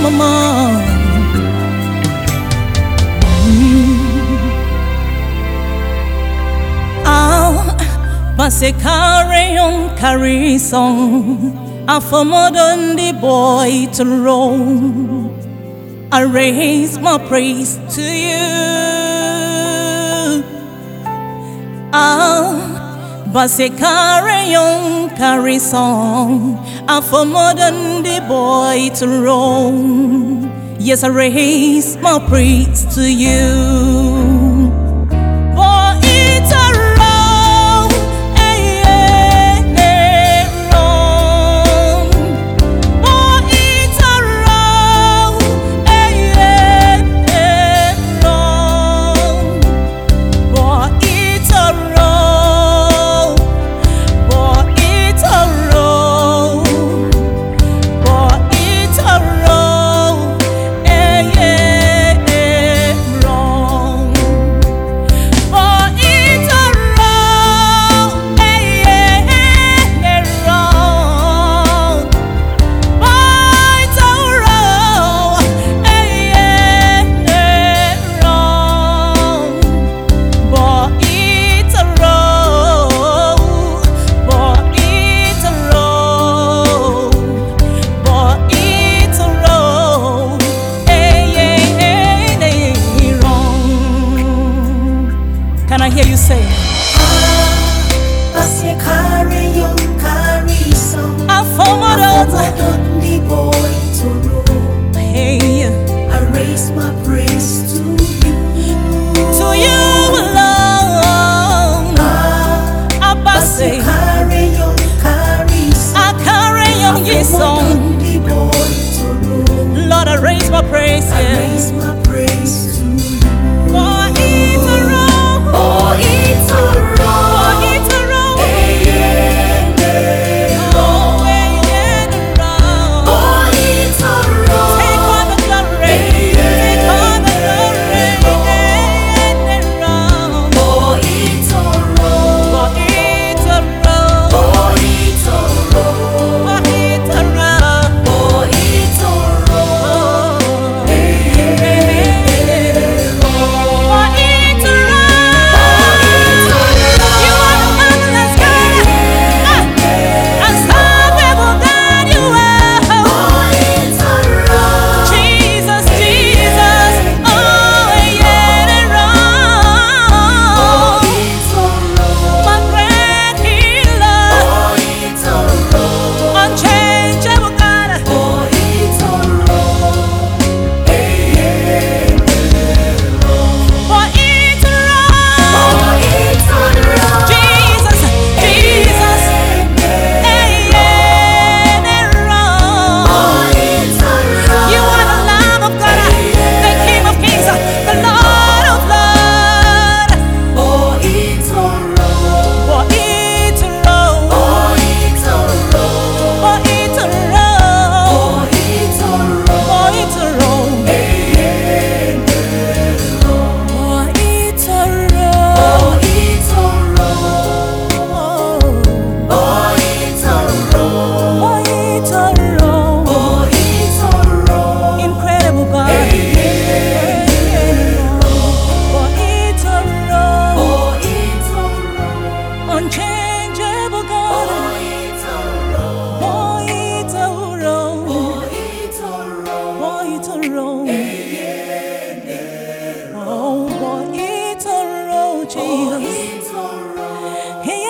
come on. Base carry on, carry song. I for modern the boy to roam. I raise my praise to you. Base carry on, carry song. I for modern the boy to roam. Yes, I raise my praise to you. Can I hear you say? Hey, I raise my praise to you. To you alone. I say, I carry on your song. Lord, I raise my praise. I raise my praise to you. For it's a road. For it's a road. For it's a road. Take all the glory. Take all the glory. For it's a road. For it's a road. For it's a road. For it's a road. For it's a road. For it's a road. You are the marvelous God. Unstoppable God you are. Jesus, Jesus. Oh, yeah, and wrong. My great healer. Unchangeable God. For it's a road. Jesus, Jesus. And wrong. You are the Lamb of God, the King of Kings, the Lord of Lords. For it's a road. For it's a road. For it's a road. For it's a road. For it's a road. Incredible God. For it's a road. Unchangeable God. For it's a road. For it's a road. Oh, for it's a road, Jesus. Hey,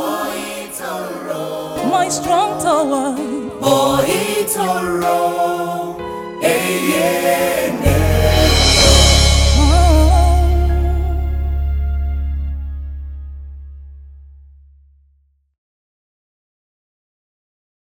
my strong tower. For it's a road.